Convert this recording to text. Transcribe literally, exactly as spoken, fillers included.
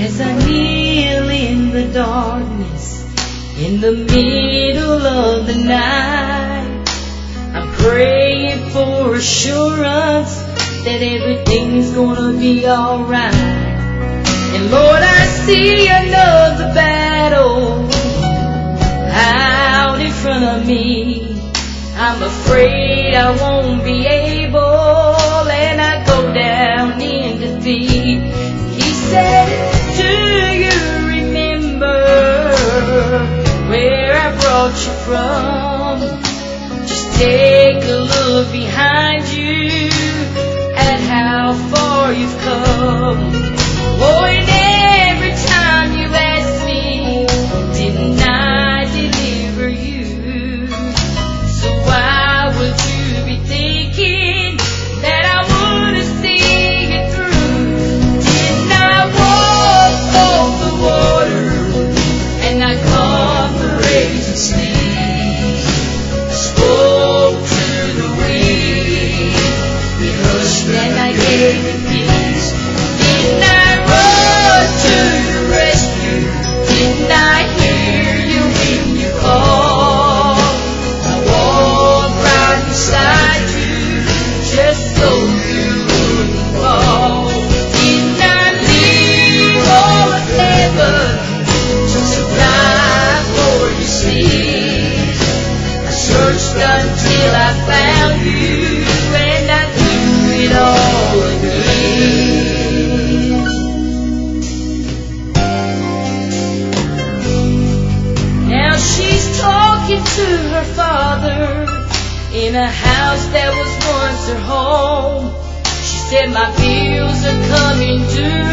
As I kneel in the darkness, in the middle of the night, I'm praying for assurance that everything's gonna be alright. And Lord, I see another battle out in front of me. I'm afraid I won't be able, and I go down in defeat. He said, do you remember where I brought you from? Just take a look behind you at how far you've come. Oh, and every time you ask me, didn't I deliver you? So why would you be thinking that I wouldn't see it through? Didn't I walk on the water and I calmed the raging sea? Spoke to the wind, he hushed and I gave it peace. Didn't I run to your rescue? Didn't I hear you when you called? I walked right beside you just so you wouldn't fall. Didn't I leave all of heaven to supply for your needs? I searched until I found you, and I do it all again. Now she's talking to her father in a house that was once her home. She said, my bills are coming due,